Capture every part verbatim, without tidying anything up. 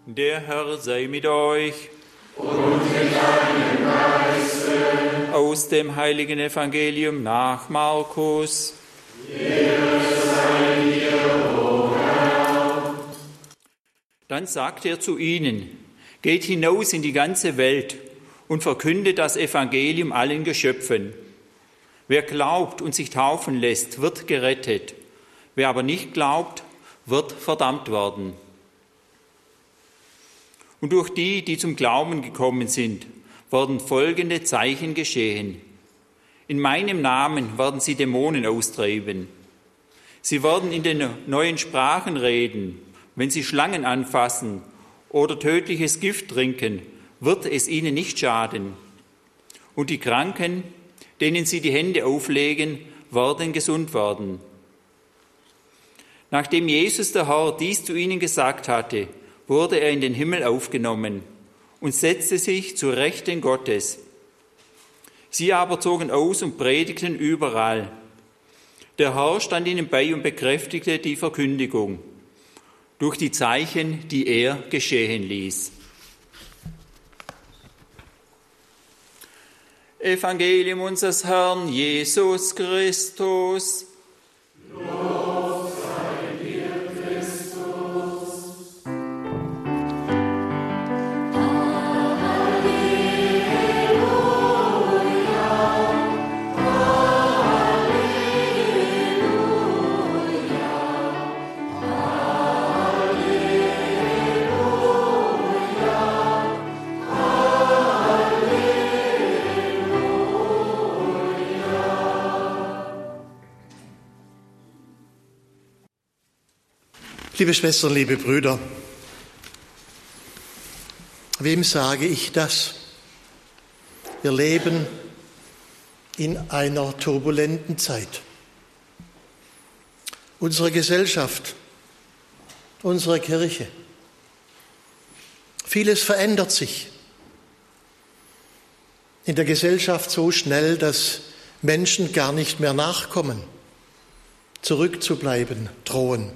Der Herr sei mit euch. Und mit deinem Geiste. Aus dem heiligen Evangelium nach Markus. Ehre sei dir, o Herr. Dann sagte er zu ihnen: Geht hinaus in die ganze Welt und verkündet das Evangelium allen Geschöpfen. Wer glaubt und sich taufen lässt, wird gerettet. Wer aber nicht glaubt, wird verdammt werden. Und durch die, die zum Glauben gekommen sind, werden folgende Zeichen geschehen. In meinem Namen werden sie Dämonen austreiben. Sie werden in den neuen Sprachen reden. Wenn sie Schlangen anfassen oder tödliches Gift trinken, wird es ihnen nicht schaden. Und die Kranken, denen sie die Hände auflegen, werden gesund werden. Nachdem Jesus der Herr dies zu ihnen gesagt hatte, wurde er in den Himmel aufgenommen und setzte sich zu Rechten Gottes. Sie aber zogen aus und predigten überall. Der Herr stand ihnen bei und bekräftigte die Verkündigung durch die Zeichen, die er geschehen ließ. Evangelium unseres Herrn Jesus Christus. Lob sei dir, Christus. Liebe Schwestern, liebe Brüder, wem sage ich das? Wir leben in einer turbulenten Zeit. Unsere Gesellschaft, unsere Kirche, vieles verändert sich in der Gesellschaft so schnell, dass Menschen gar nicht mehr nachkommen, zurückzubleiben drohen.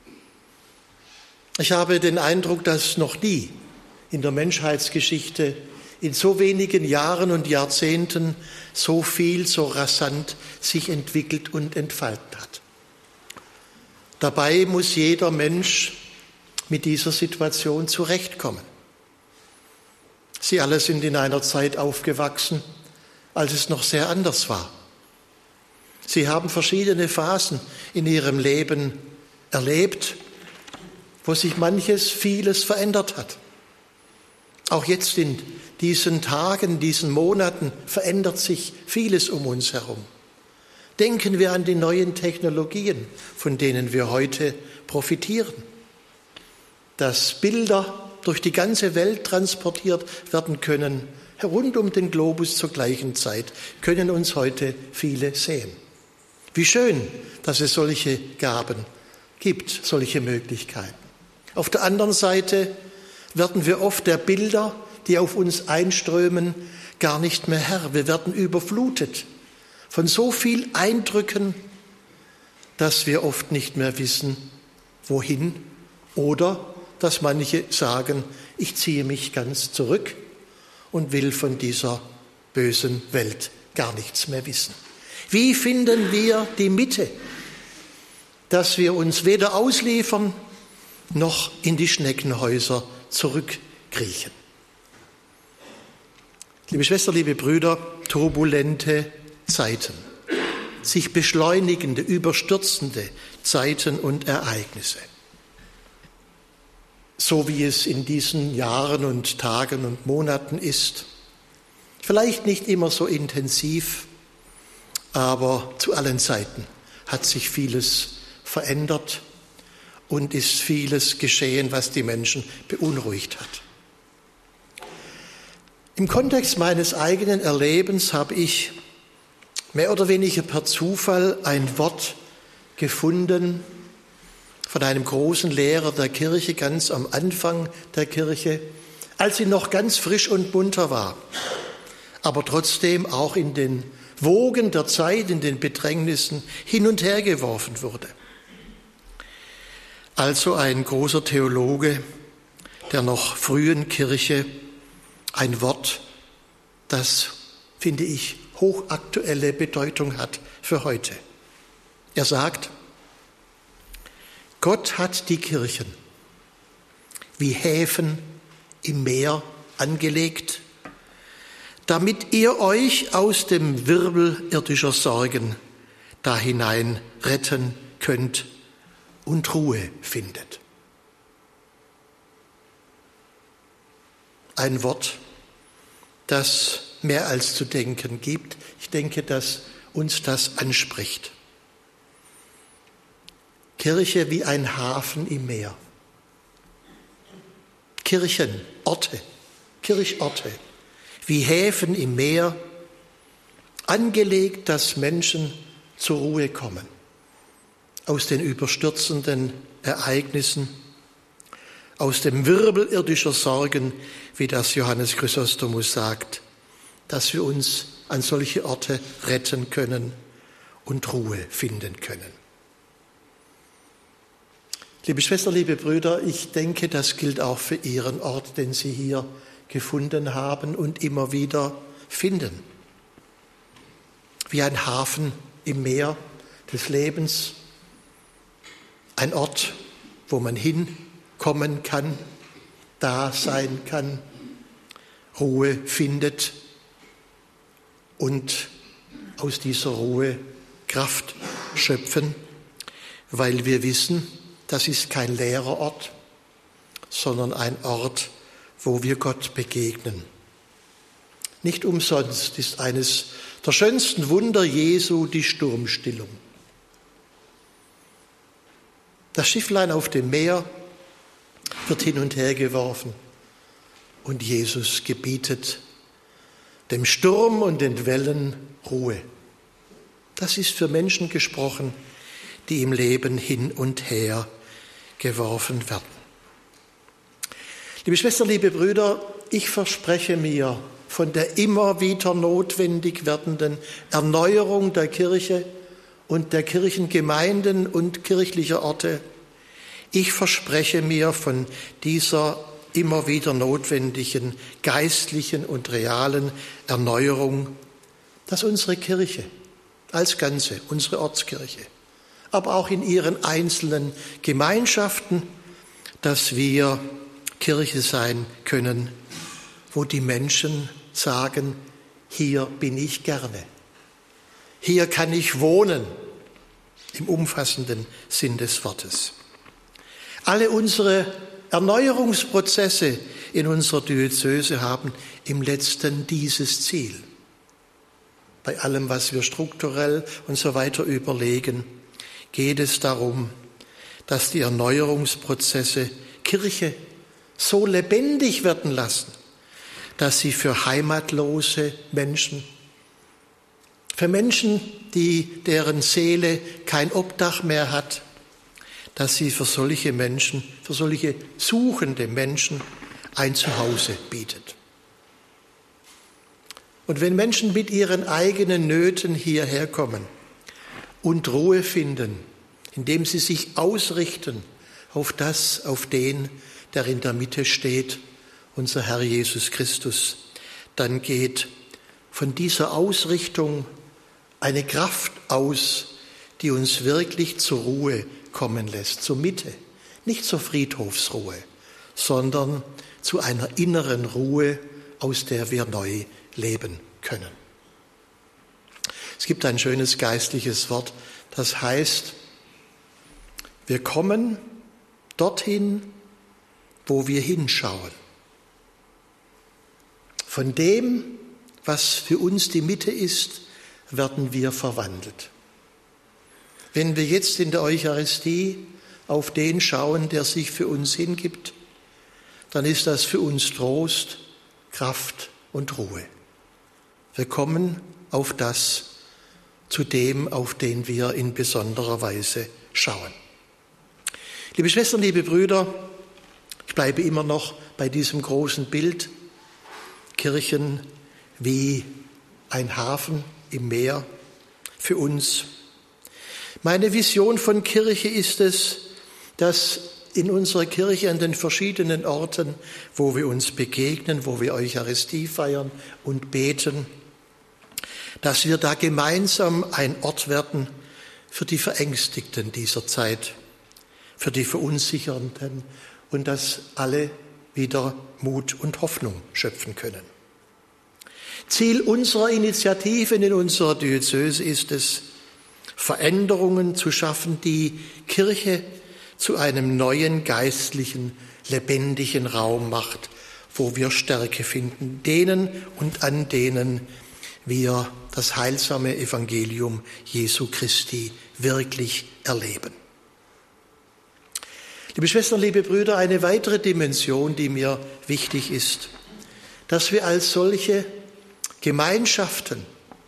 Ich habe den Eindruck, dass noch nie in der Menschheitsgeschichte in so wenigen Jahren und Jahrzehnten so viel, so rasant sich entwickelt und entfaltet hat. Dabei muss jeder Mensch mit dieser Situation zurechtkommen. Sie alle sind in einer Zeit aufgewachsen, als es noch sehr anders war. Sie haben verschiedene Phasen in ihrem Leben erlebt, wo sich manches, vieles verändert hat. Auch jetzt in diesen Tagen, diesen Monaten verändert sich vieles um uns herum. Denken wir an die neuen Technologien, von denen wir heute profitieren. Dass Bilder durch die ganze Welt transportiert werden können, rund um den Globus zur gleichen Zeit, können uns heute viele sehen. Wie schön, dass es solche Gaben gibt, solche Möglichkeiten. Auf der anderen Seite werden wir oft der Bilder, die auf uns einströmen, gar nicht mehr Herr. Wir werden überflutet von so viel Eindrücken, dass wir oft nicht mehr wissen, wohin, oder dass manche sagen, ich ziehe mich ganz zurück und will von dieser bösen Welt gar nichts mehr wissen. Wie finden wir die Mitte, dass wir uns weder ausliefern, noch in die Schneckenhäuser zurückkriechen? Liebe Schwestern, liebe Brüder, turbulente Zeiten, sich beschleunigende, überstürzende Zeiten und Ereignisse. So wie es in diesen Jahren und Tagen und Monaten ist. Vielleicht nicht immer so intensiv, aber zu allen Zeiten hat sich vieles verändert und ist vieles geschehen, was die Menschen beunruhigt hat. Im Kontext meines eigenen Erlebens habe ich mehr oder weniger per Zufall ein Wort gefunden von einem großen Lehrer der Kirche ganz am Anfang der Kirche, als sie noch ganz frisch und munter war, aber trotzdem auch in den Wogen der Zeit, in den Bedrängnissen hin und her geworfen wurde. Also ein großer Theologe, der noch frühen Kirche ein Wort, das, finde ich, hochaktuelle Bedeutung hat für heute. Er sagt, Gott hat die Kirchen wie Häfen im Meer angelegt, damit ihr euch aus dem Wirbel irdischer Sorgen da hinein retten könnt und Ruhe findet. Ein Wort, das mehr als zu denken gibt. Ich denke, dass uns das anspricht. Kirche wie ein Hafen im Meer. Kirchen, Orte, Kirchorte, wie Häfen im Meer, angelegt, dass Menschen zur Ruhe kommen, aus den überstürzenden Ereignissen, aus dem Wirbel irdischer Sorgen, wie das Johannes Chrysostomus sagt, dass wir uns an solche Orte retten können und Ruhe finden können. Liebe Schwestern, liebe Brüder, ich denke, das gilt auch für Ihren Ort, den Sie hier gefunden haben und immer wieder finden. Wie ein Hafen im Meer des Lebens, ein Ort, wo man hinkommen kann, da sein kann, Ruhe findet und aus dieser Ruhe Kraft schöpfen, weil wir wissen, das ist kein leerer Ort, sondern ein Ort, wo wir Gott begegnen. Nicht umsonst ist eines der schönsten Wunder Jesu die Sturmstillung. Das Schifflein auf dem Meer wird hin und her geworfen und Jesus gebietet dem Sturm und den Wellen Ruhe. Das ist für Menschen gesprochen, die im Leben hin und her geworfen werden. Liebe Schwestern, liebe Brüder, ich verspreche mir von der immer wieder notwendig werdenden Erneuerung der Kirche und der Kirchengemeinden und kirchlicher Orte, ich verspreche mir von dieser immer wieder notwendigen geistlichen und realen Erneuerung, dass unsere Kirche als Ganze, unsere Ortskirche, aber auch in ihren einzelnen Gemeinschaften, dass wir Kirche sein können, wo die Menschen sagen, hier bin ich gerne, hier kann ich wohnen, im umfassenden Sinn des Wortes. Alle unsere Erneuerungsprozesse in unserer Diözese haben im Letzten dieses Ziel. Bei allem, was wir strukturell und so weiter überlegen, geht es darum, dass die Erneuerungsprozesse Kirche so lebendig werden lassen, dass sie für heimatlose Menschen, für Menschen, die, deren Seele kein Obdach mehr hat, dass sie für solche Menschen, für solche suchende Menschen ein Zuhause bietet. Und wenn Menschen mit ihren eigenen Nöten hierher kommen und Ruhe finden, indem sie sich ausrichten auf das, auf den, der in der Mitte steht, unser Herr Jesus Christus, dann geht von dieser Ausrichtung eine Kraft aus, die uns wirklich zur Ruhe kommen lässt, zur Mitte, nicht zur Friedhofsruhe, sondern zu einer inneren Ruhe, aus der wir neu leben können. Es gibt ein schönes geistliches Wort, das heißt, wir kommen dorthin, wo wir hinschauen. Von dem, was für uns die Mitte ist, werden wir verwandelt. Wenn wir jetzt in der Eucharistie auf den schauen, der sich für uns hingibt, dann ist das für uns Trost, Kraft und Ruhe. Wir kommen auf das, zu dem, auf den wir in besonderer Weise schauen. Liebe Schwestern, liebe Brüder, ich bleibe immer noch bei diesem großen Bild, Kirchen wie ein Hafen im Meer für uns. Meine Vision von Kirche ist es, dass in unserer Kirche an den verschiedenen Orten, wo wir uns begegnen, wo wir Eucharistie feiern und beten, dass wir da gemeinsam ein Ort werden für die Verängstigten dieser Zeit, für die Verunsichernden und dass alle wieder Mut und Hoffnung schöpfen können. Ziel unserer Initiativen in unserer Diözese ist es, Veränderungen zu schaffen, die Kirche zu einem neuen geistlichen, lebendigen Raum macht, wo wir Stärke finden, denen und an denen wir das heilsame Evangelium Jesu Christi wirklich erleben. Liebe Schwestern, liebe Brüder, eine weitere Dimension, die mir wichtig ist, dass wir als solche Gemeinschaften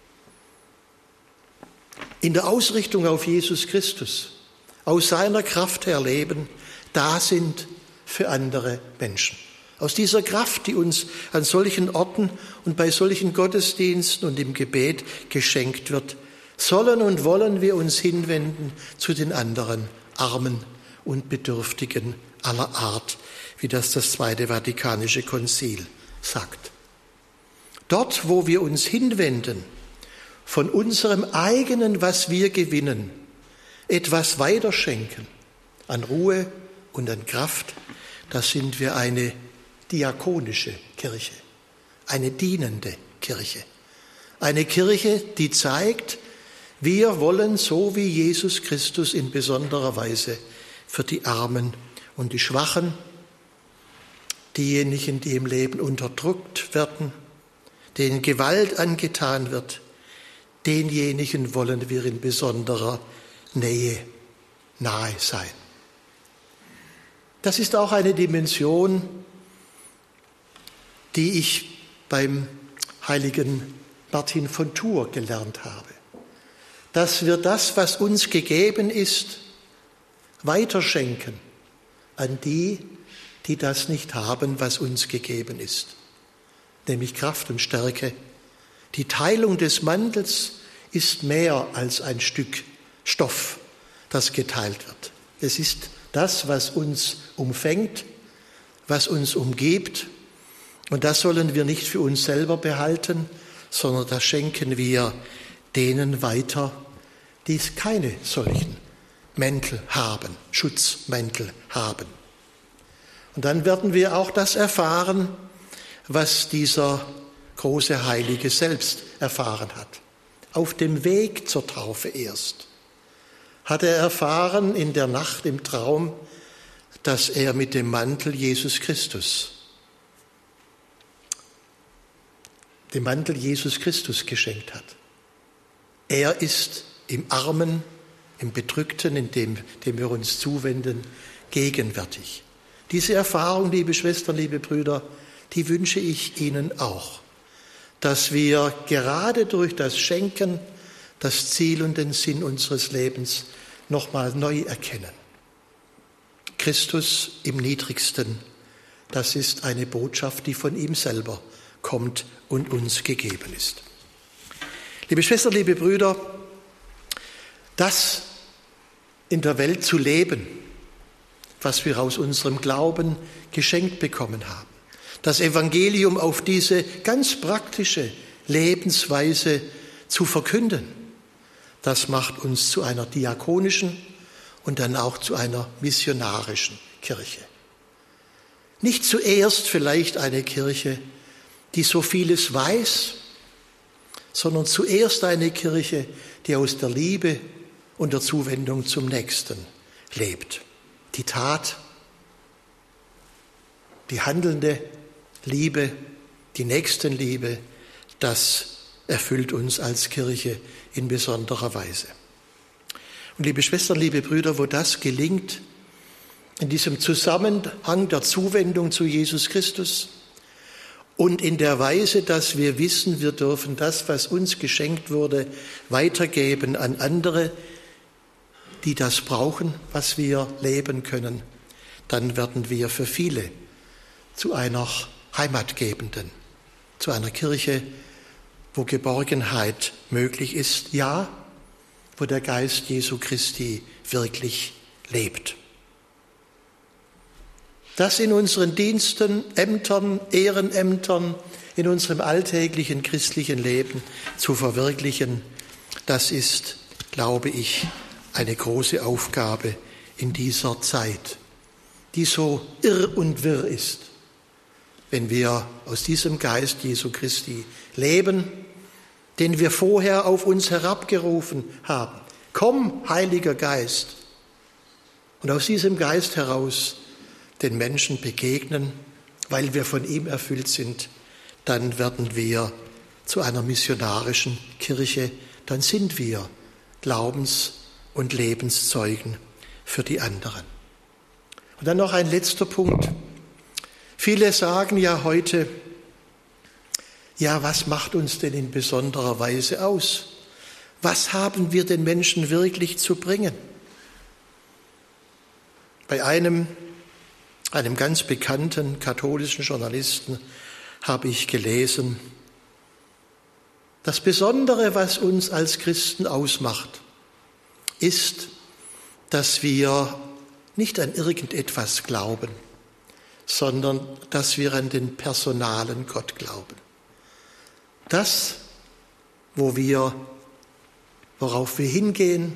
in der Ausrichtung auf Jesus Christus aus seiner Kraft her leben, da sind für andere Menschen. Aus dieser Kraft, die uns an solchen Orten und bei solchen Gottesdiensten und im Gebet geschenkt wird, sollen und wollen wir uns hinwenden zu den anderen Armen und Bedürftigen aller Art, wie das das Zweite Vatikanische Konzil sagt. Dort, wo wir uns hinwenden, von unserem eigenen, was wir gewinnen, etwas weiterschenken, an Ruhe und an Kraft, da sind wir eine diakonische Kirche, eine dienende Kirche. Eine Kirche, die zeigt, wir wollen so wie Jesus Christus in besonderer Weise für die Armen und die Schwachen, diejenigen, die im Leben unterdrückt werden, denen Gewalt angetan wird, denjenigen wollen wir in besonderer Nähe nahe sein. Das ist auch eine Dimension, die ich beim heiligen Martin von Tours gelernt habe. Dass wir das, was uns gegeben ist, weiterschenken an die, die das nicht haben, was uns gegeben ist, nämlich Kraft und Stärke. Die Teilung des Mantels ist mehr als ein Stück Stoff, das geteilt wird. Es ist das, was uns umfängt, was uns umgibt. Und das sollen wir nicht für uns selber behalten, sondern das schenken wir denen weiter, die keine solchen Mäntel haben, Schutzmäntel haben. Und dann werden wir auch das erfahren, was dieser große Heilige selbst erfahren hat. Auf dem Weg zur Taufe erst hat er erfahren in der Nacht im Traum, dass er mit dem Mantel Jesus Christus, dem Mantel Jesus Christus geschenkt hat. Er ist im Armen, im Bedrückten, in dem, dem wir uns zuwenden, gegenwärtig. Diese Erfahrung, liebe Schwestern, liebe Brüder, die wünsche ich Ihnen auch, dass wir gerade durch das Schenken das Ziel und den Sinn unseres Lebens nochmal neu erkennen. Christus im Niedrigsten, das ist eine Botschaft, die von ihm selber kommt und uns gegeben ist. Liebe Schwestern, liebe Brüder, das in der Welt zu leben, was wir aus unserem Glauben geschenkt bekommen haben, das Evangelium auf diese ganz praktische Lebensweise zu verkünden, das macht uns zu einer diakonischen und dann auch zu einer missionarischen Kirche. Nicht zuerst vielleicht eine Kirche, die so vieles weiß, sondern zuerst eine Kirche, die aus der Liebe und der Zuwendung zum Nächsten lebt. Die Tat, die handelnde Liebe, die Nächstenliebe, das erfüllt uns als Kirche in besonderer Weise. Und liebe Schwestern, liebe Brüder, wo das gelingt, in diesem Zusammenhang der Zuwendung zu Jesus Christus und in der Weise, dass wir wissen, wir dürfen das, was uns geschenkt wurde, weitergeben an andere, die das brauchen, was wir leben können, dann werden wir für viele zu einer Heimatgebenden, zu einer Kirche, wo Geborgenheit möglich ist, ja, wo der Geist Jesu Christi wirklich lebt. Das in unseren Diensten, Ämtern, Ehrenämtern, in unserem alltäglichen christlichen Leben zu verwirklichen, das ist, glaube ich, eine große Aufgabe in dieser Zeit, die so irr und wirr ist. Wenn wir aus diesem Geist Jesu Christi leben, den wir vorher auf uns herabgerufen haben. Komm, Heiliger Geist. Und aus diesem Geist heraus den Menschen begegnen, weil wir von ihm erfüllt sind, dann werden wir zu einer missionarischen Kirche, dann sind wir Glaubens- und Lebenszeugen für die anderen. Und dann noch ein letzter Punkt. Viele sagen ja heute, ja, was macht uns denn in besonderer Weise aus? Was haben wir den Menschen wirklich zu bringen? Bei einem, einem ganz bekannten katholischen Journalisten habe ich gelesen, das Besondere, was uns als Christen ausmacht, ist, dass wir nicht an irgendetwas glauben, sondern dass wir an den personalen Gott glauben. Das, wo wir, worauf wir hingehen,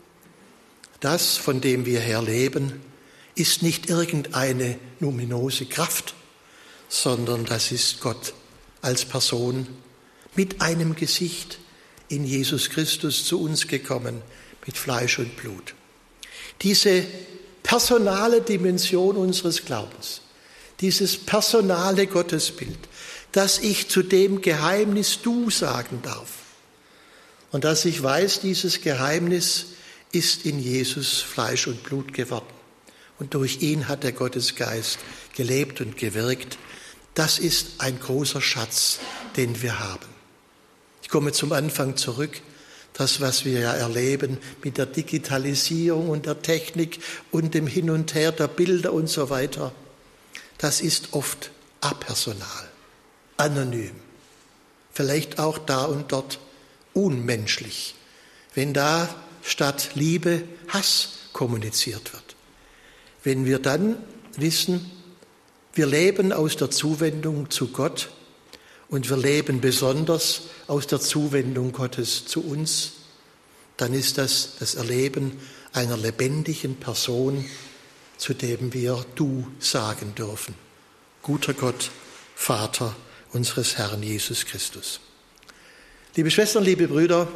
das, von dem wir her leben, ist nicht irgendeine numinose Kraft, sondern das ist Gott als Person mit einem Gesicht in Jesus Christus zu uns gekommen, mit Fleisch und Blut. Diese personale Dimension unseres Glaubens, dieses personale Gottesbild, dass ich zu dem Geheimnis Du sagen darf und dass ich weiß, dieses Geheimnis ist in Jesus Fleisch und Blut geworden und durch ihn hat der Gottesgeist gelebt und gewirkt. Das ist ein großer Schatz, den wir haben. Ich komme zum Anfang zurück. Das, was wir ja erleben mit der Digitalisierung und der Technik und dem Hin und Her der Bilder und so weiter, das ist oft apersonal, anonym, vielleicht auch da und dort unmenschlich, wenn da statt Liebe Hass kommuniziert wird. Wenn wir dann wissen, wir leben aus der Zuwendung zu Gott und wir leben besonders aus der Zuwendung Gottes zu uns, dann ist das das Erleben einer lebendigen Person, zu dem wir Du sagen dürfen. Guter Gott, Vater unseres Herrn Jesus Christus. Liebe Schwestern, liebe Brüder,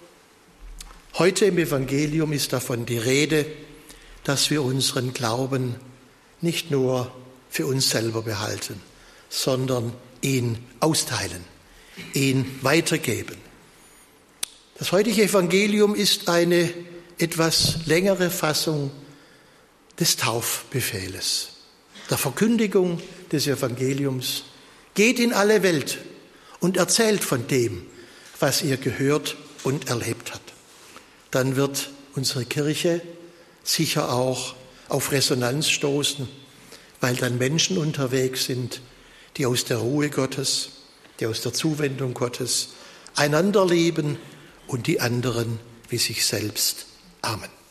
heute im Evangelium ist davon die Rede, dass wir unseren Glauben nicht nur für uns selber behalten, sondern ihn austeilen, ihn weitergeben. Das heutige Evangelium ist eine etwas längere Fassung des Taufbefehles, der Verkündigung des Evangeliums. Geht in alle Welt und erzählt von dem, was ihr gehört und erlebt habt. Dann wird unsere Kirche sicher auch auf Resonanz stoßen, weil dann Menschen unterwegs sind, die aus der Ruhe Gottes, die aus der Zuwendung Gottes einander lieben und die anderen wie sich selbst. Amen.